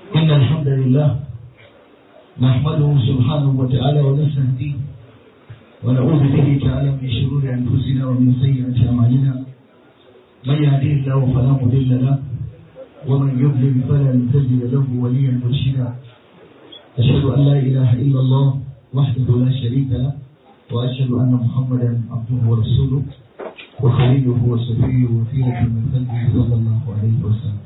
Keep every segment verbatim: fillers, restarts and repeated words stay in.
إن الحمد لله نحمده سبحانه وتعالى ونستهديه ونعوذ به تعالى من شرور أنفسنا ومن سيئات أعمالنا من يهديه الله فلا مضل له ومن يضلل فلا تجد له وليا مرشدا أشهد أن لا إله إلا الله وحده لا شريك له وأشهد أن محمدا عبده ورسوله وخليله وصفيه وفيه من خلقه صلى الله عليه وسلم.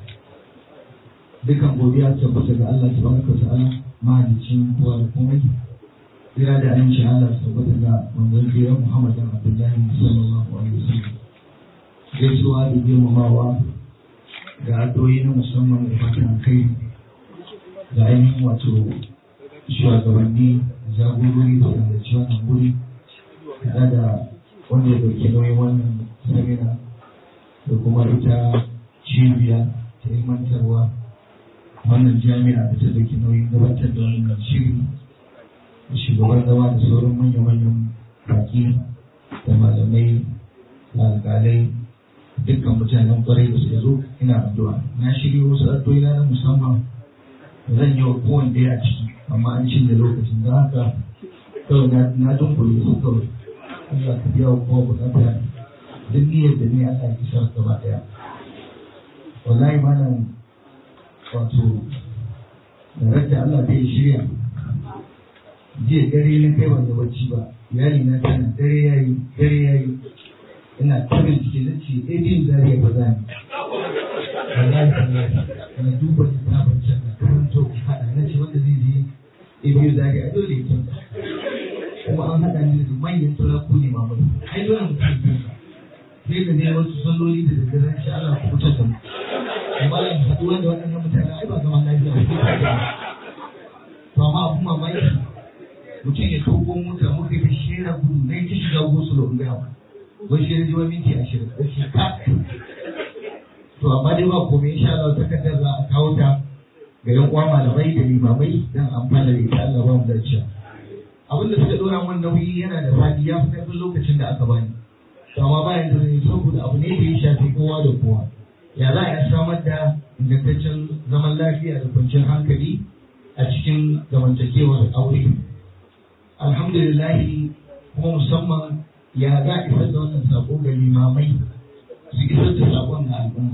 dukan godiya tabbata ga Allah tabaraka ta'ala mahaliccin kowa da komai. Kira da aminci Allah tabbata ga manzon kira Muhammad bin Abdullah sallallahu alaihi wasallam. Gaisuwa da girmamawa ga addu'o'i na musamman da fatan kai ga ainihin wato shugabanni jagorori da sanarci wannan guri tare da wanda ya dauke nauyin wannan samina da kuma ita cibiya ta ilmantarwa wannan jami'a da ta dauki nauyin gabatar da wannan shiri da shugaban zama da sauran manya-manyan baki da malamai da alƙalai dukkan mutanen kwarai da su zo ina addu'a na shirya wasu addu'o'i na musamman zan yi wa kowanne ɗaya a ciki amma an cinye lokacin da haka kawai na dunkule su kawai Allah ka biya wa kowa bukata duk niyyar da ne Allah ya kisar gaba ɗaya wallahi malam wato da rage Allah bai shirya jiya dare na kai wanda bacci ba iyali na tana dare yayi dare yayi ina tabin ciki na ce eh din zariya ba za ni wallahi kana duba kitabun can na karanto hada na ce wanda zai je eh biyu zariya dole ya kyauta kuma an hada ni da manyan turaku ne mamu ai dole mutum sai da ne wasu salloli da daddare insha Allah ku mutar da mu amma in haɗu wanda waɗannan mutane ai ba zaman lafiya ba to amma abun mamaki mutum ya togo mota muka yi shera gudu na yi shiga gosu da ungaya wai shi ji wani minti ashirin da shi ka to amma dai ba komai insha Allah takardar za a kawo ta ga yan uwa malamai da limamai dan amfana da ita Allah ba mu dace abin da suka dora mun nauyi yana da fadi ya fi karfin lokacin da aka bani to amma bayan da ne saboda abu ne da ya shafi kowa da kowa ya za a samar da ingantaccen zaman lafiya da kwanciyar hankali a cikin zamantakewar aure alhamdulillah kuma musamman ya za a isar da wannan sako ga limamai su isar da sakon ga al'umma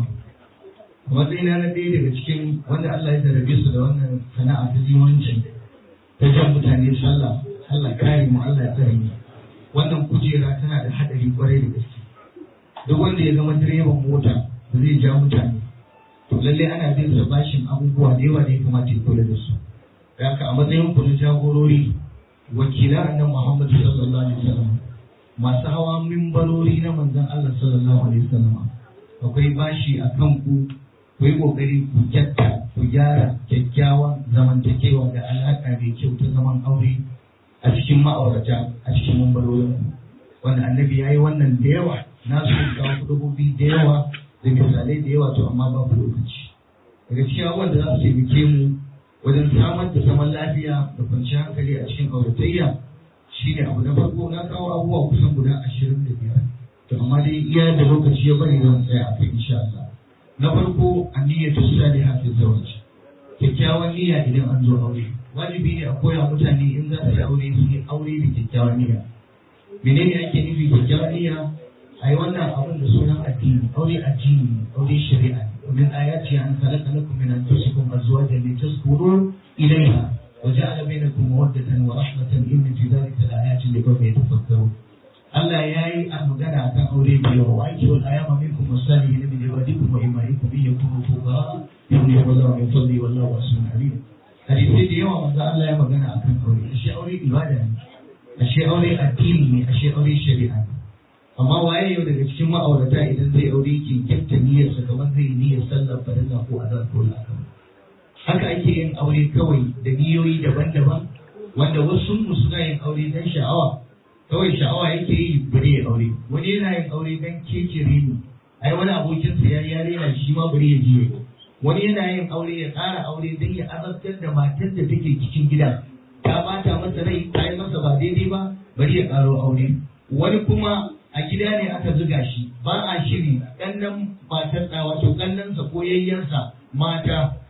matsayina na ɗaya daga cikin wanda Allah ya jarabe su da wannan sana'a ta limancin ta jan mutane sallah Allah kare mu Allah ya tsare mu wannan kujera tana da haɗari kwarai da gaske duk wanda ya zama direban mota da zai ja mutane to lalle ana bin sa bashin abubuwa da yawa da ya kamata ya kula da su haka a matsayin ku na jagorori wakilan annabi Muhammad sallallahu alaihi wasallam masu hawa mimbarori na manzon Allah sallallahu alaihi wasallam akwai bashi a kan ku ku yi kokari ku kyatta ku gyara kyakkyawan zamantakewa da alaka mai kyau ta zaman aure a cikin ma'aurata a cikin mimbarorin ku wanda annabi ya yi wannan da yawa na so ga kudubobi da yawa da misalai da yawa to amma babu lokaci daga cikin abubuwan da za su taimake mu wajen samar da zaman lafiya da kwanciyar hankali a cikin auratayya shi ne abu na farko na kawo abubuwa kusan guda ashirin da biyar to amma dai iya da lokaci ya bari zan tsaya a kai insha Allah na farko anniyyatu salihah fi zawj kyakkyawan niyya idan an zo aure wajibi ne a koya mutane in za su yi aure su yi aure da kyakkyawan niyya menene ake nufi kyakkyawan niyya ai wannan abin da sunan addini aure addini aure shari'a min ayati an khalaqa lakum min anfusikum azwajan litaskunu ilayha وجعل بينكم مودة ورحمة إن في ذلك لآيات لقوم يتفكرون. الله ياي المدنة عن أولي بيوم وأنكحوا الأيام منكم والصالحين من عبادكم وإمائكم إن يكونوا فقراء يغنيهم الله من فضله والله واسع عليم. hadisai da yawa manzo Allah ya magana akan aure ashe aure ibada ne ashe aure addini ne ashe aure shari'a ne amma waye yau daga cikin ma'aurata idan zai aure ki kyafta niyyarsa kamar zai niyyar sallar farilla ko azan ko lakama haka ake yin aure kawai da niyoyi daban-daban wanda wasu mu suna yin aure dan sha'awa kawai sha'awa yake yi bare ya aure wani yana yin aure dan kekere ni ai wani abokinsa ya yare na shi ma bare ya je wani yana yin aure ya ƙara aure don ya azabtar da matar da take cikin gida ta bata masa rai ta yi masa ba daidai ba bari ya ƙaro aure wani kuma a gida ne aka zuga shi ba a shiri ƙannan matar wato ƙannansa ko yayyansa mata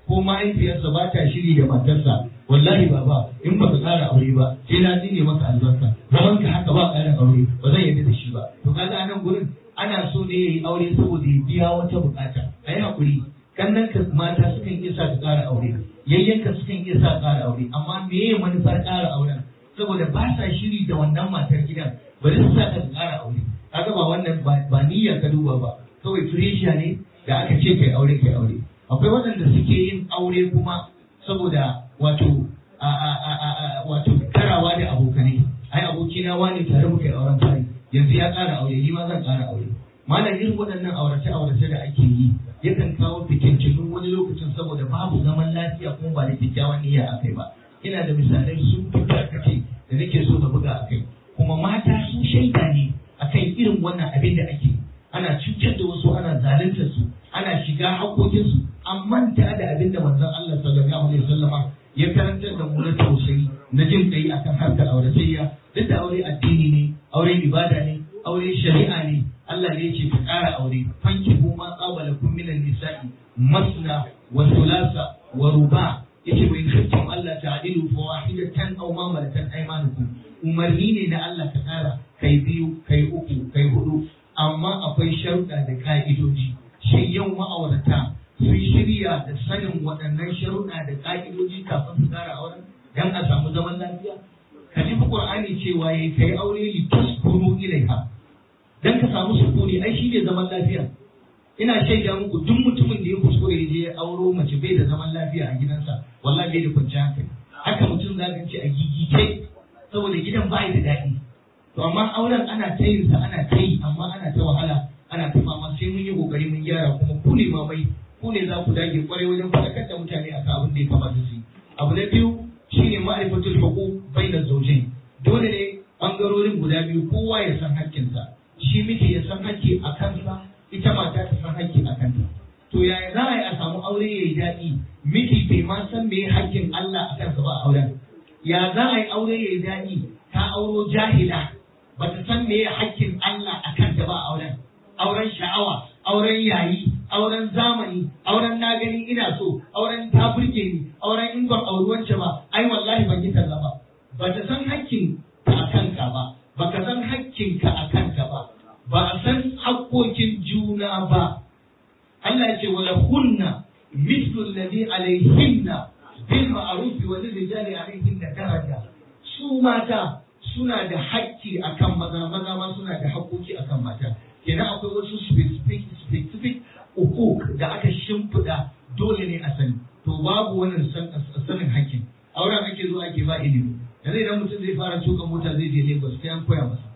ko mahaifiyarsa ba ta shiri da matarsa, wallahi baba in ba ka ƙara aure ba sai na tsine maka albarka, zaman ka haka ba ƙarin aure ba zan yarda da shi ba. To kaga nan gurin ana so ne yayi aure saboda ya biya wata bukata. Ai hakuri, kannan ka mata sukan iya sa ka ƙara aure, yayyanka sukan iya sa ƙara aure, amma meye manufar ƙara auren? Saboda ba sa shiri da wannan matar gidan, bari su sa ka ƙara aure. Kaga ba wannan ba niyyar ka duba ba, kawai freshiya ne da aka ce kai aure kai aure. Akwai waɗanda suke yin aure kuma saboda wato a a a a wato karawa da abokanai. Ai abokina wani tare muka yi auren fari, yanzu ya ƙara aure, ni ma zan ƙara aure. Malam irin waɗannan aurace aurace da ake yi yakan kawo fitintunu wani lokacin saboda babu zaman lafiya kuma ba da kyakkyawan niyya akai ba. Ina da misalai sun fi kake da nake so na buga akai. Kuma mata sun shaida ne akan irin wannan abin da ake. Ana cutar da wasu, ana zalunta su, ana shiga haƙoƙinsu, an manta da abin da manzon Allah sallallahu alaihi wasallama ya karantar da mu na tausayi na jin kai akan harkar auratayya. Duk da aure addini ne, aure ibada ne, aure shari'a ne. Allah ne yake ku ƙara aure, fankihu ma qabala kum minan nisa'i masna wa thulatha wa ruba. Yace bai khiftum Allah ta'dilu fa wahidatan aw ma malakat aymanukum. Umarni ne na Allah ka ƙara kai biyu, kai uku, kai hudu, amma akwai sharuɗa da ka'idoji. Shin yau ma'aurata sun shirya da sanin waɗannan sharuɗa da ka'idoji kafin su ƙara auren dan a samu zaman lafiya? Ka ji Qur'ani cewa yayi kai aure li taskunu ilaiha, dan ka samu sukuni. Ai shi ne zaman lafiya. Ina shaida muku duk mutumin da ya kuskure ya je ya auro mace bai da zaman lafiya a gidansa, wallahi bai da kwanciyar hankali. Haka mutum za ka ce a gigice saboda gidan ba da daɗi. To amma auren ana ta yin sa, ana ta yi, amma ana ta wahala, ana ta fama. Sai mun yi kokari mun gyara, kuma ku ne mamai, ku ne za ku dage kwarai wajen faɗakar da mutane akan abin da ya kamata su yi. Abu na biyu shine ma'rifatul huquq bainaz zawjayn. Dole ne bangarorin guda biyu kowa ya san hakkinsa. Shi miji ya san hakki a kansa, ita mata ta san hakki a kanta. To yaya za a yi a samu aure yayi daɗi? Miji bai ma san me hakkin Allah a kansa ba a auren. Ya za a yi aure yayi daɗi? Ta auro jahila, bata san me hakkin Allah a kanta ba a auren. Auren sha'awa, auren yayi, auren zamani, auren na gani ina so, auren ta burge ni, auren in ban auri wance ba, ai wallahi ban yi kaza ba. Bata san hakkin ka a kanka ba, baka san hakkin ka a kanka ba, ba a san hakkokin juna ba. Allah ya ce wala hunna mithlu alladhi alayhinna bil ma'ruf wa lil rijali alayhinna daraja. Su mata suna da hakki akan maza, maza ma suna da hakkoki akan mata. Kenan akwai wasu specific specific hukuk da aka shimfiɗa dole ne a sani. To babu wannan sanin hakkin. Auren ake zo ake ba ilimi. Yanzu idan mutum zai fara tuka mota zai je Lagos sai an koya masa.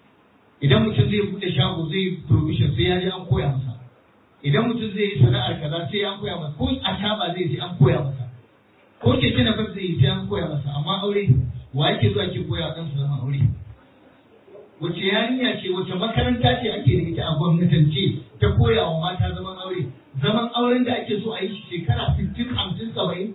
Idan mutum zai bude shago zai provision sai ya je an koya masa. Idan mutum zai yi sana'ar kaza sai an koya masa. Ko a taba zai je an koya masa. Ko keke na zai yi sai an koya masa. Amma aure wa yake zuwa ke koya dan su zama aure? Wace yarinya ce, wace makaranta ce ake da ita a gwamnatance ta koya wa mata zaman aure? Zaman auren da ake so a yi shekara sittin, hamsin, saba'in.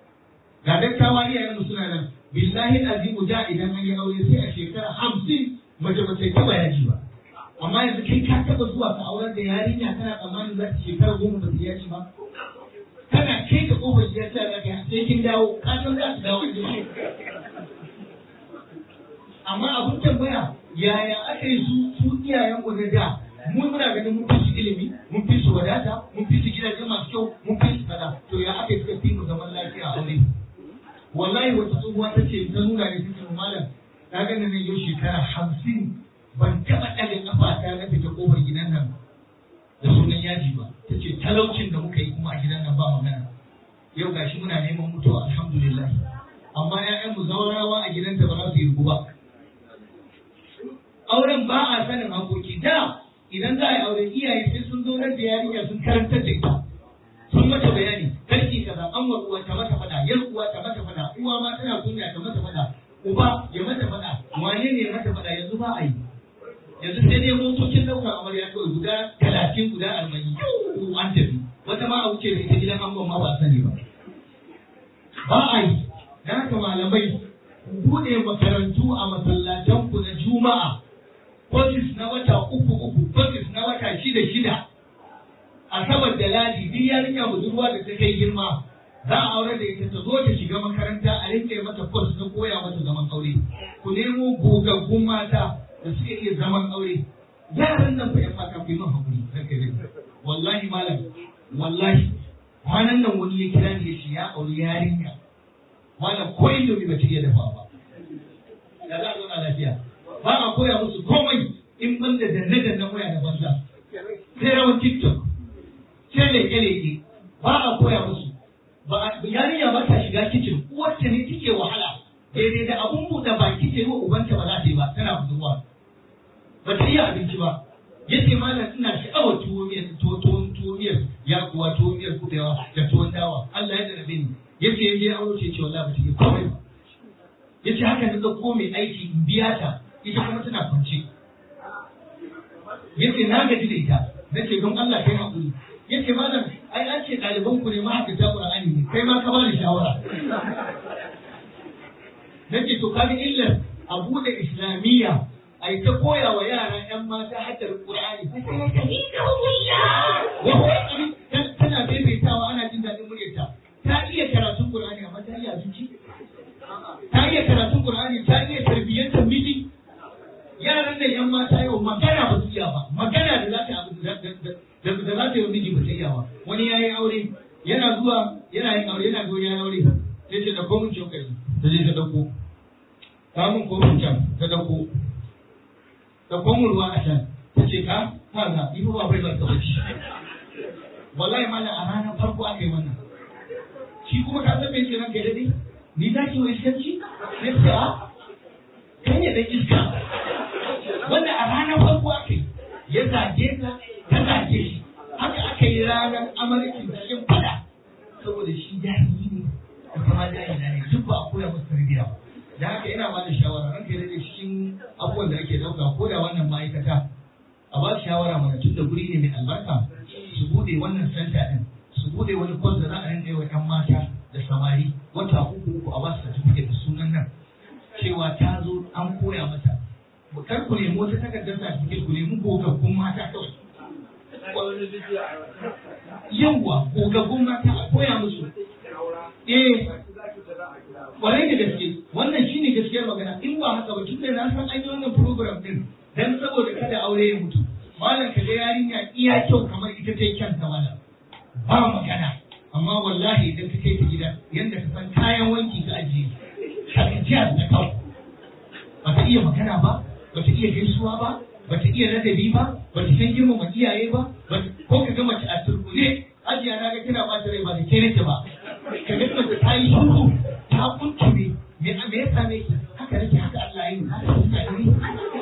Ga dattawa iyayenmu suna nan, billahi azimu da idan an yi aure sai a shekara hamsin mace ba ta taba yaji ba. Amma yanzu kai ka taba zuwa ka aurar da yarinya kana tsammanin za ta shekara goma ba ta yaji ba. Kana kai ka kofar gida ta ga sai kin dawo, ka san za ta dawo da amma abun tambaya yaya aka yi su su iyayen ku da mun muna ganin mun fi su ilimi, mun fi su wadata, mun fi su gidaje masu kyau, mun fi su kaza. To ya aka yi suka fi mu zaman lafiya a aure? Wallahi wata tsohuwa ta ce ta nuna ne cikin malam, ta gani nan yau shekara hamsin ban taɓa ɗaga ƙafa ta na fita ƙofar gidan nan da sunan yaji ba. Ta ce talaucin da muka yi kuma a gidan nan ba magana. Yau gashi muna neman mutuwa alhamdulillah. Amma ‘ya'yanmu zaurawa a gidanta ba za su yi ba. Auren ba a sanin hakoki. Da idan za a yi aure iyaye sai sun zo nan da yarinya sun karantar da ita. Sun mata bayani, karki kaza, an wa uwa ta mata fada, yar uwa ta mata fada, uwa ma tana kunya ta mata fada, uba ya mata fada, wane ne ya mata fada? Yanzu ba a yi. Yanzu sai dai motocin ɗaukar amarya kawai guda talatin, guda arba'in, yau an tafi. Wata ma a wuce da ita gidan angon ma ba a sani ba. Ba a yi. Da haka malamai, buɗe makarantu a masallatanku na Juma'a. Kotis na wata uku uku, kotis na wata shida shida, asabar da ladi, duk yarinya budurwa da ta kai girma za a aure da ita ta zo ta shiga makaranta a rinke mata course na koya mata zaman aure. Ku nemo gogaggun mata da suke iya zaman aure. Yaran nan fa yan mata ku yi min hakuri ranka dai. Wallahi malam, wallahi kwanan nan wani ya kira ni ya ce ya aure yarinya. Malam ko indomi ba ta iya dafa ba. Da za a zauna lafiya. Ba a koya musu komai in ban da danne-danne waya da banza. Sai rawar TikTok. Sai leke-leke. Ba a koya musu. Yarinya ba ta shiga kicin, uwarta ne take wahala. Daidai da abun buɗe baki ce wa ubanta ba za ta yi ba, tana budurwa. Ba ta iya abinci ba. Yace malam ina sha'awar tuwo miyar tuwon tuwo miyar ya kuwa tuwo miyar kubewa da tuwon dawa. Allah ya darabe ni. Yace yaje aure ce ce wallahi ba ta yi komai ba. Yace haka na dauko mai aiki in biya ta, ita kuma tana kwance. Yace na gaji da ita. Nace don Allah kai hakuri. Yace malam ai an ce ɗaliban ku ne ma haka ta Qur'ani ne, kai ma ka bani shawara. Nace to kaga illar a buɗe islamiyya ai ta koya wa yara ƴan mata haddar Qur'ani. Tana bebetawa ana jin daɗin muryarta. Ta iya karatun Qur'ani amma ta iya abinci. Ta iya karatun Qur'ani, ta iya tarbiyyantar miji. Yaran da ƴan mata yau magana ba su iya ba, magana da za ta abu da da za ta yi miji ba ta iya ba. Wani ya yi aure, yana zuwa yana yin aure, yana zuwa ya yi aure, sai ce da komin cokali, ta je ta dauko. Ta mun komin can, ta dauko. Da komin ruwa a can, ta ce ka, ka ga, ni ba bai barka ba ci. Wallahi malam a ranar farko aka yi wannan. Shi kuma ka san me ce ranka dai? Ni za ki wa iskanci? Na ce a, kai ne dan iska. Wanda a ranar farko aka yi, ya zage ta, ta zage shi. Haka aka yi ranar amarkin cikin fada. Saboda shi jahili ne, da kuma jahila ne, duk ba a koya musu tarbiyya ba. Da haka ina ba da shawara, ranka da cikin abubuwan da ake ɗauka ko da wannan ma'aikata, a ba shawara mana tun da guri ne mai albarka, su bude wannan santa ɗin, su bude wani kwas da za a rinka yi wa ‘yan mata da samari wata uku uku a ba su certificate da sunan nan, cewa ta zo an koya mata. Kar ku nemi wata takardar certificate, ku nemi gogaggun mata kawai. Yawwa gogaggun mata a koya musu. Eh, kwarai da gaske, wannan shine gaskiyar magana. In ba haka ba, tun da na san an yi wannan program din dan saboda kada aure ya mutu. Malam ka ga yarinya iya kyau kamar ita ta yi kyanta malam. Ba magana, amma wallahi idan ka kai ta gida yanda ka san kayan wanki ka ajiye, ka jiya da kawo. Ba ta iya magana ba, ba ta iya gaisuwa ba, ba ta iya ladabi ba, ba ta san girmama iyaye ba, ko ka ga mace a turkule, ajiya na ga kina ba ta rai ba da ke nake ba. Ka ga mace ta yi shuru, ta kuntume, me me ya same ki? Haka nake, haka Allah ya yi, haka suka yi.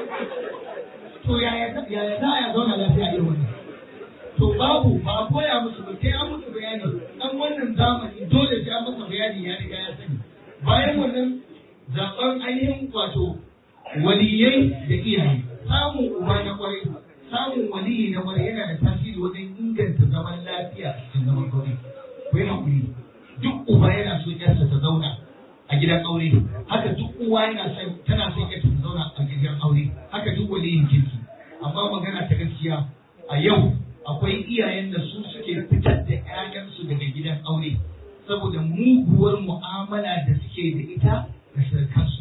To yaya yaya za a zauna lafiya irin wannan? To babu, ba a koya musu ba, sai an musu bayani. Dan wannan zamani dole sai an masa bayani ya riga ya sani. Bayan wannan zaben ainihin wato waliyai da iyaye, samun uba na kwarai, samun waliyi na kwarai yana da tasiri wajen inganta zaman lafiya a cikin zaman aure. Ku yi hakuri, duk uba yana so yarsa ta zauna a gidan aure, haka duk uwa yana son tana son yarsa ta zauna a gidan aure, haka duk waliyin kirki. Amma magana ta gaskiya, a yau akwai iyayen da su suke fitar da ƴaƴansu daga gidan aure saboda muguwar mu'amala da suke da ita da sarkansu.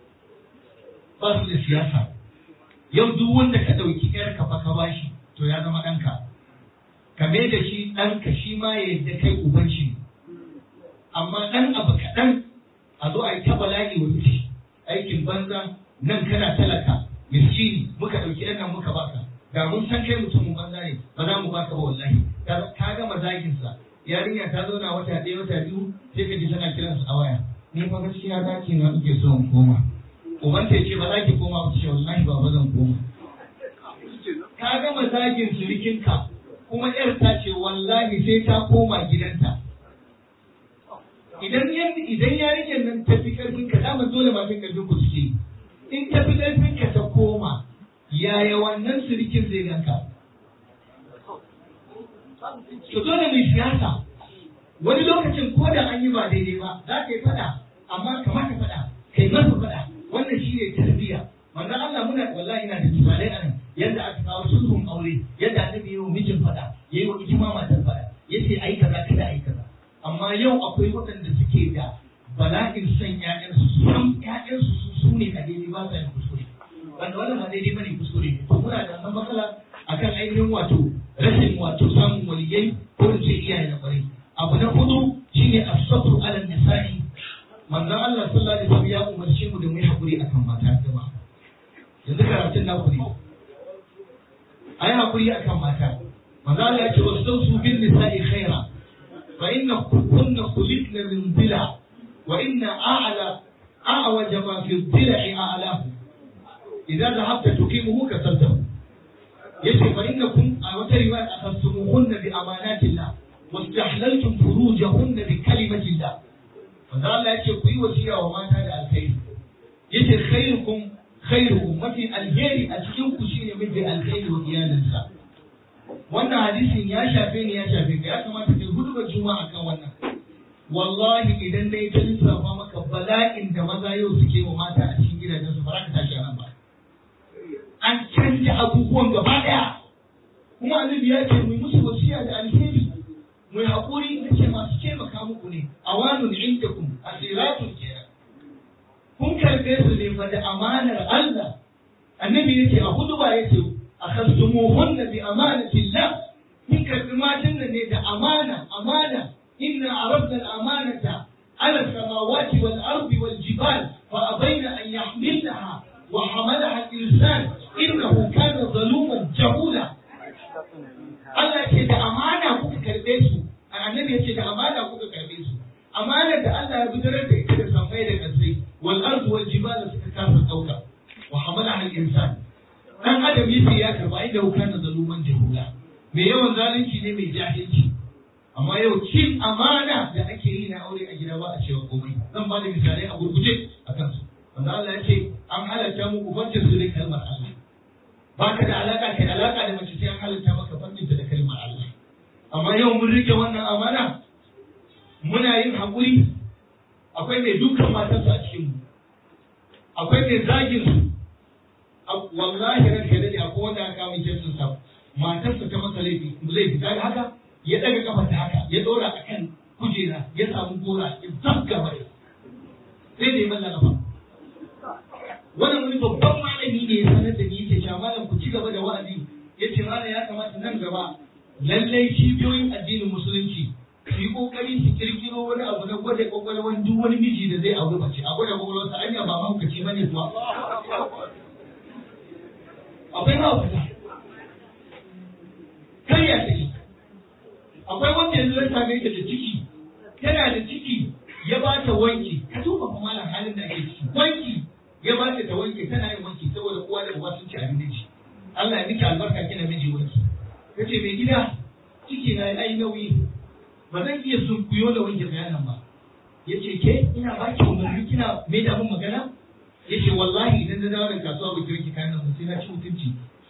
Ba su da siyasa. Yau duk wanda ka ɗauki ƴarka fa ka bashi to ya zama ɗanka. Ka mai da shi ɗanka, shi ma ya yadda kai uban shi. Amma ɗan abu kaɗan a zo a yi ta bala'i wa miji, aikin banza, nan kana talaka, miskini, muka ɗauki ɗan nan muka baka. Da mun san kai mutumin banza ne, ba za mu baka ba wallahi. Ka gama zaginsa, yarinya ta zauna wata ɗaya wata biyu sai ka ji tana kiransa a waya. Ni fa gaskiya zaki na ake so in koma. Uban ta ce ba za ki koma ba, ce wallahi ba ba zan koma. Ka gama zagin surikinka, kuma ƴar ta ce wallahi sai ta koma gidanta. Idan idan yarinyar nan ta fi ƙarfin ka, dama dole ma fi ƙarfin ku suke. In ta fi ƙarfin ka ta koma, yaya wannan surikin zai ganka? To dole mai siyasa. Wani lokacin ko da an yi ba daidai ba, za ka yi faɗa, amma kamar ka faɗa, kai masa faɗa. Wannan shi ne tarbiyya. Wannan Allah muna wallahi ina da misalai a nan, yadda aka kawo sulhun aure, yadda annabi ya yi wa mijin faɗa, ya yi wa ijima matar faɗa, ya ce ai kaza kada ai kaza. Amma yau akwai da bala'in san ƴaƴansu su san ƴaƴansu su su ne a daidai ba sa yin kuskure wanda wannan ba daidai bane kuskure ne to muna da san matsala akan ainihin wato rashin wato samun waliyai ko in ce iyaye na kwarai abu na hudu shine as-sabru ala nisa'i manzon Allah sallallahu alaihi wasallam ya umarce mu da mu yi hakuri akan mata jama'a yanzu karatun naku ne ayi hakuri akan mata manzon Allah ya ce wastausu bin nisa'i khaira fa inna kunna khuliqna min dhila wa inna a'la a'waja ma fi dhila'i a'lahu idza dhahabta tuqimuhu kasartahu yace fa innakum a wata riwaya akhastumuhunna bi amanatillah wastahlaltum furujahunna bi kalimatillah manzo Allah yace ku yi wasiya wa mata da alkhairi yace khairukum khairukum mafi alheri a cikin ku shine mafi alkhairi wa iyalinsa wannan hadisin ya shafe ni ya shafe ka ya kamata ka hudu juma'a kan wannan wallahi idan dai ta lissafa maka bala'in da maza yau suke wa mata a cikin gidajensu ba za ka tashi a nan ba an canja abubuwan gaba daya kuma annabi ya ce mu musu wasiya da alheri mu yi hakuri da ce masu taimaka muku ne awanun indakum asiratun kenan kun karbe su ne fa da amanar Allah annabi ya ce a huduba ya ce akhastumuhunna bi amanatillah kun karbi matan nan ne da amana amana inna aradna al-amanata ala as-samawati wal ardi wal jibal fa abayna an yahmilnaha wa hamalaha al-insan innahu kana zaluman jahula Allah ya ce da amana kuka karbe su annabi ya ce da amana kuka karbe su amana da Allah ya bidirar da ita da samai da kasai wal ardu wal jibal suka kasa dauka wa hamalaha al-insan dan adam yace ya karba inda kana zaluman jahula me yawan zalunci ne mai jahilci amma yau cin amana da ake yi na aure a gida ba a cewa komai zan ba da misalai a gurguje a kansu wanda Allah ya ce an halatta muku farcin su da kalmar Allah ba ka da alaka kai alaka da mace sai an halatta maka farcin da kalmar Allah amma yau mun rike wannan amana muna yin haƙuri akwai mai dukan matarsa a cikin mu akwai mai zagin su wallahi ran kai da akwai wanda aka min jinsin sa matarsa ta masa laifi laifi da haka ya daga kafa ta haka ya dora akan kujera ya samu gora ya zabga mai sai da ya malla kafa wannan wani babban malami ne ya sanar da ni yake cewa malam ku ci gaba da wa'azi yace malam ya kamata nan gaba lallai cibiyoyin addinin musulunci su yi kokari su kirkiro wani abu na gwada kwakwalwan duk wani miji da zai auri mace a gwada kwakwalwarsa anya ba mahaukaci bane kuwa akwai mahaukata kar ya tafi akwai wanda yanzu ya same ta da ciki tana da ciki ya ba ta wanki ka duba kuma malam halin da ake ciki wanki ya ba ta ta wanki tana yin wanki saboda uwa da uba sun ci abinci Allah ya miki albarka kina miji wanki kace mai gida ciki na ai nauyi ba zan iya sunkuyo da wanke bayanan ba yace ke ina baki umarni kina mai da mun magana yace wallahi idan na dawo da kasuwa ba kirki kayan nan sai na ci mutunci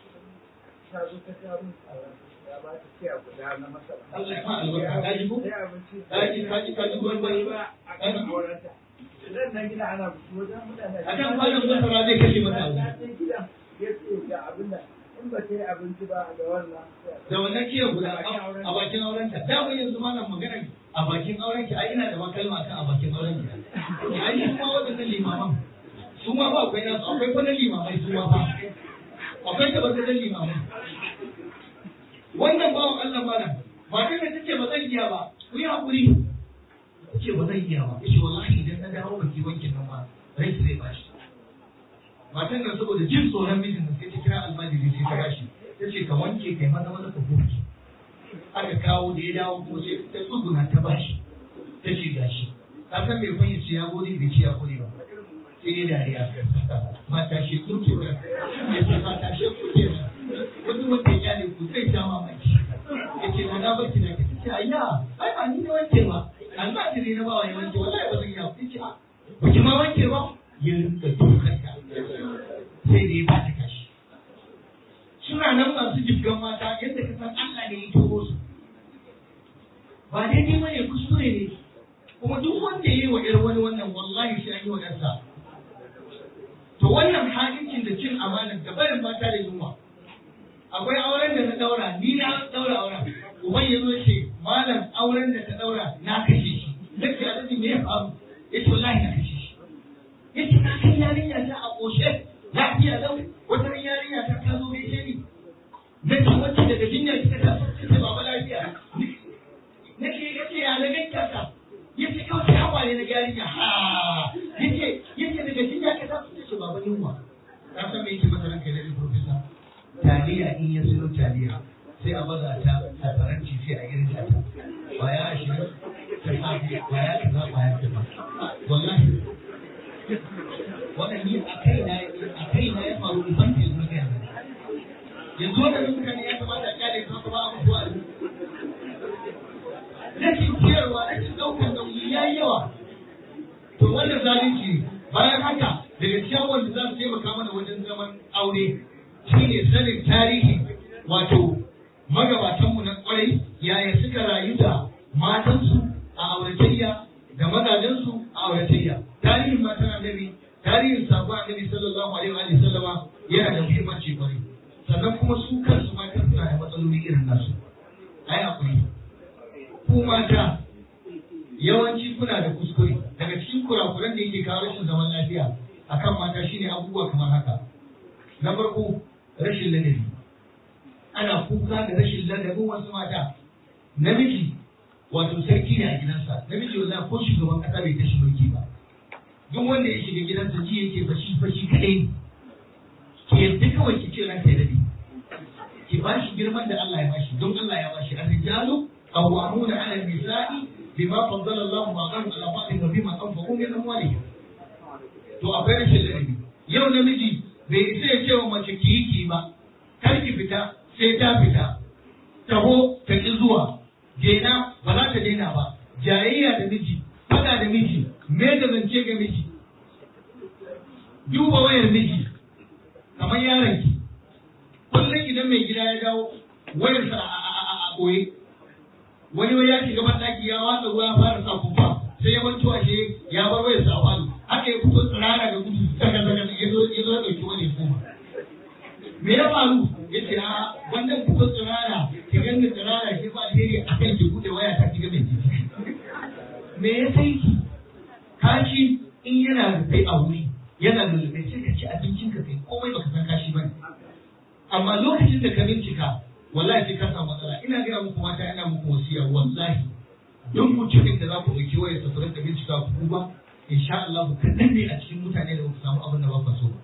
Allah ya ma albarka ka ji ko ka ji ka ji ka ji gwan bai ba akan aurenta idan nan gida ana buɗe wajen mutane akan kwanan masara zai kashe mata aure yace ga abinda in ba sai abinci ba da wannan da wannan kiyar guda a bakin aurenta da mun yanzu ma nan magana a bakin aurenki ai ina da makalma kan a bakin aurenki ai shi kuma wadannan limaman su ma ba akwai nasu akwai kwanan limamai su ma ba akwai tabbatattun limamai wannan bawan Allah malam matan da tace ba zan iya ba ku yi hakuri tace ba zan iya ba yace wallahi idan na dawo baki wankin nan ba rai sai ba shi matan nan saboda jin tsoron mijin nan sai ta kira almajiri sai ta bashi tace ka wanke kai maza maza ka goge aka kawo da ya dawo kuma sai ta tsuguna ta bashi tace gashi ka san me kun yace ya gode da ci ya gode ba sai ya dariya mata shi kuke ba yace mata shi kuke ba wani wanda ya ne ku zai sha mamaki yace na na barki da kike ce ayya ai ba ni ne wanke ba almajiri na bawa ya wanke wallahi ba zan iya yace a ba ki ma wanke ba ya rinka dukanka sai dai ba ta kashi suna nan masu jibgan mata yadda ka san Allah ne ya turo su ba daidai bane kuskure ne kuma duk wanda ya yi wa irin wani wannan wallahi sai an yi wa ɗansa to wannan hadincin da cin amana da barin mata da yunwa akwai auren da na daura ni na daura auren uban ya zo ce malam auren da ta daura na kashe shi nake a me ya faru ya ce wallahi na kashe shi. Ya ce na kai yarinya ta a ƙoshe lafiya lau wata yarinya ta ta zo gaishe ni. Na ce wacce daga jinya kika ta ce baba lafiya. Na ce ya ce ya na gaita ka. Ya ce kawai sai hawaye na yarinya ha. Ya ce ya ce daga jinya ka ta ce baba yunwa. Ka san me yake masa ranka da profesa. Taliya in ya sino taliya sai a baza ta a faranci sai a girka ta. Baya ashirin ta safe baya kaza baya kaza. Wallahi wannan ni a kai na a kai na ya faru ban da yanzu ga yanzu. Yanzu wannan mutane ya kamata a kare su ba abu zuwa rashin ciyarwa rashin ɗaukar nauyi ya yi yawa. To wannan zalunci bayan haka daga cikin wanda za su taimaka mana wajen zaman aure shine sanin tarihi wato magabatanmu na kwarai yaya suka rayu da matansu a auratayya da mazajensu a auratayya. Tarihin matan annabi tarihin sabon annabi sallallahu alaihi wa sallama yana da muhimmanci kwarai. Sannan kuma su kansu matan suna da matsaloli irin nasu. Ai akwai ku mata yawanci kuna da kuskure daga cikin kurakuran da yake kawo rashin zaman lafiya akan mata shine abubuwa kamar haka. Na farko rashin ladabi. Ana kuka da rashin ladabin wasu mata. Namiji wato sarki ne a gidansa. Namiji wallahi ko shugaban kasa bai tashi mulki ba. Duk wanda ya shiga gidansa ji yake fashi fashi kadai. Ki yadda kawai ki ce ranka ya dade. Ki bashi girman da Allah ya bashi don Allah ya bashi. Ar-rijalu qawwamuna 'ala an-nisa'i bima faddala Allahu ba'dahum 'ala ba'din wa bima anfaqu min amwalihim. To akwai rashin ladabi. Yau namiji bai isa ya ce wa mace ki yi ki ba. Kar ki fita sai ta fita. Taho ta ki zuwa. Dena ba za ta daina ba. Jayayya da miji, faɗa da miji, me da zance ga miji. Duba wayar miji kamar yaron ki. Kullum idan mai gida ya dawo wayarsa a ɓoye. Wani ya shiga banɗaki ya watsa ruwa ya fara sa kumfa sai ya manto ashe ya bar wayarsa a falo. Haka ya fito tsirara da gudu daga daga ya zo ya zo ya ɗauki wani koma. Me ya faru? Ya ce a wannan fito tsirara ki ganin tsirara shi ba alheri a kan ki buɗe waya ta ki ga mai jiki. Me ya sai ki? Kashi in yana rufe a wuri yana lulluɓe sai ka ci abincin ka kai komai baka san kashi ba ne. Amma lokacin da ka bincika wallahi sai ka samu matsala. Ina gaya muku mata ina muku wasiya wallahi don mutumin da za ku ɗauki wayar sa ku rinka bincika ku ba insha Allah kaɗan ne a cikin mutane da ku samu abin da ba ku so.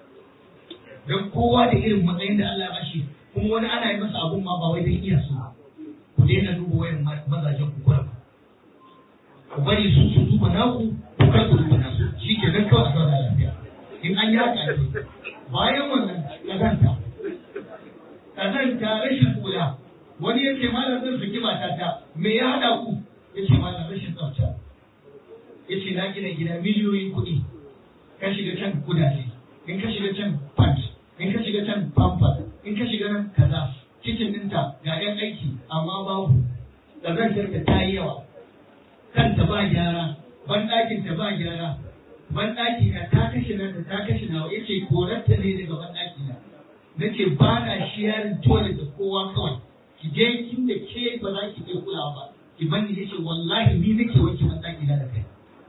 Don kowa da irin matsayin da Allah ya bashi kuma wani ana yi masa abun ma ba wai dan iya so. Ku daina duba wayar mazajen ku kura. Ku bari su su duba naku ku kar ku duba nasu shi ke nan kawai a zauna lafiya. In an yi haka ne bayan wannan kazanta kazanta rashin kula wani ya ce malam zan saki matata me ya haɗa ku ya ce malam rashin tsafta. Ya ce na gina gida miliyoyin kuɗi ka shiga can kudaje in ka shiga can pant in ka shiga can pampas in ka shiga nan kaza kicin ɗinta ga yan aiki amma babu ƙazantar ta ta yi yawa kanta ba gyara ban ɗakin ta ba gyara ban ɗaki na ta kashe nan ta kashe nawa ya ce korarta ne daga ban ɗaki na na ce ba na shiyarin toilet da kowa kawai ki je kin da ke ba za ki iya kulawa ba ki bani ya ce wallahi ni nake wanke ban ɗaki na da kai.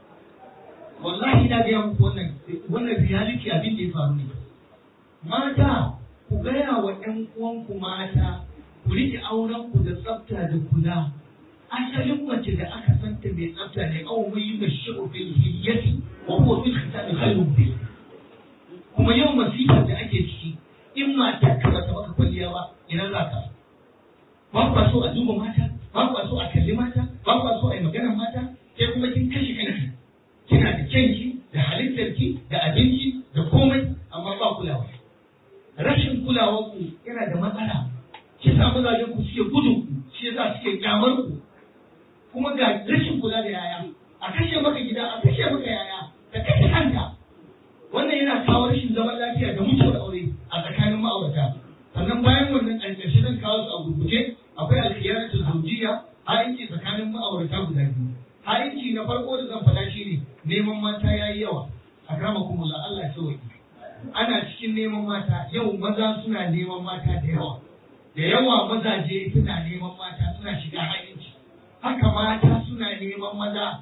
Wallahi na gaya muku wannan wannan reality abin da ya faru ne. Mata ku gaya wa ƴan uwanku mata ku riƙe auren ku da tsafta da kula. Asalin mace da aka santa mai tsafta ne aw mai yi mashu fil hiyyati wa huwa fil khitabi khairun bi. Kuma yau masifar da ake ciki in mata ka bata maka kwalliya ba ina za ka? Ba ku so a duba mata, ba ku so a kalli mata, ba ku so a yi maganar mata, sai kuma kin kashe kanki. Kina da kyanki da halittarki da abinci da komai amma ba kulawa. Rashin kulawar ku yana da matsala. Ki sa mazajen ku suke gudun ku, shi yasa suke kyamar ku. Kuma ga rashin kula da yaya, a kashe maka gida, a kashe maka yaya, ka kashe kanka. Wannan yana kawo rashin zaman lafiya da mutuwar aure a tsakanin ma'aurata. Sannan bayan wannan ƙarshe zan kawo su a gurguje akwai alkhiyaratu zawjiyya, ha'inci tsakanin ma'aurata guda biyu. Ha'inci na farko da zan faɗa shi ne neman mata ya yi yawa. Akramakumullah Allah ya sauke. Ana cikin neman mata yau maza suna neman mata da yawa. Da yawa mazaje suna neman mata suna shiga ha'inci. Haka mata suna neman maza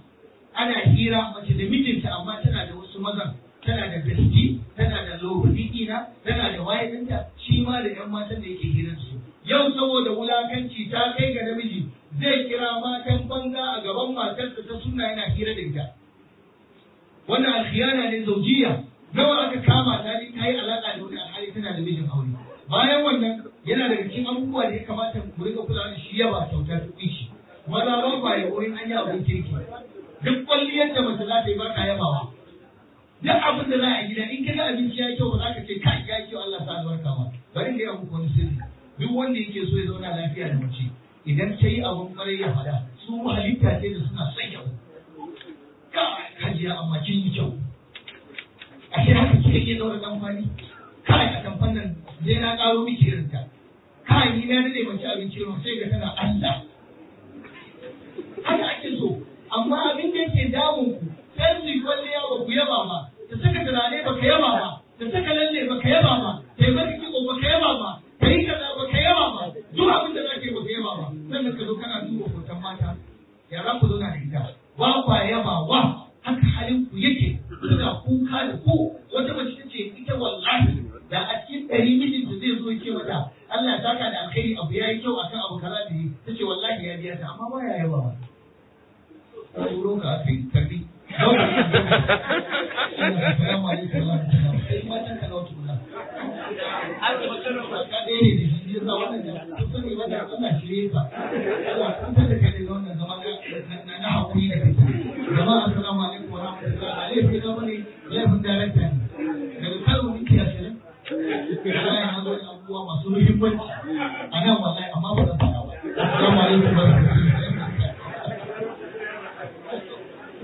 ana hira mace da mijinta amma tana da wasu mazan, tana da besti, tana da lobidina, tana da wayanta, shi ma da ƴan matan da yake hiransu. Yau saboda wulakanci ta kai ga namiji zai kira matan banza a gaban matarsa ta sunna yana hira da ita. Wannan alkhiyana ne zaujiya. Nawa aka kama ta ni ta yi alaƙa da wani alhali tana da mijin aure. Bayan wannan yana daga cikin abubuwa da ya kamata mu riga kula da shi yaba kyauta ta kunshi. Maza ban ba ya wurin an yi abin kirki. Duk kwalliyar da mace za ta yi ba ka yabawa. Duk abin da za a gida in ka ga abinci ya yi kyau ba za ka ce kai ya yi kyau Allah sa albarka ba. Bari da ya muku wani sirri. Duk wanda yake so ya zauna lafiya da mace idan ta yi abin kwarai ya faɗa su halitta ce da suna son yau. Kai hajiya amma kin yi kyau. A shi haka kike ke daura dan kwani. Kai a kamfan nan zai na karo miki irinta. Kai ni na dade mace abinci ruwa sai ga tana Allah. Haka ake so. Amma abin da yake damun ku sai su yi kwalliya ba ku yaba ba, ta saka turare ba ka yaba ba, ta saka lalle ba ka yaba ba, ta yi maka kitso ba ka yaba ba, ta yi kaza ba ka yaba ba, duk abin da zaka yi ba ka yaba ba, sannan ka zo kana duba hoton mata, ya za ku zauna da ita, ba kwa yaba wa, haka halin ku yake, suna kuka da ku, wata mace ta ce ita wallahi da a cikin ɗari mijinta zai zo ce mata Allah ya saka da alkhairi abu ya yi kyau akan abu kaza da yi, ta ce wallahi ya biya ta, amma ba ya yaba ba. Turo ka aka yi karbi. Assalamu alaikum wa rahmatullahi. Sai matan ka nawa tuna. Aka magana ba ka dai ne da shi yasa wannan da kusa ne wanda Allah shirye ka. Allah kun ta da kai da wannan zama na na hakuri da kai. Jama'a assalamu alaikum wa rahmatullahi. Alaikum salam.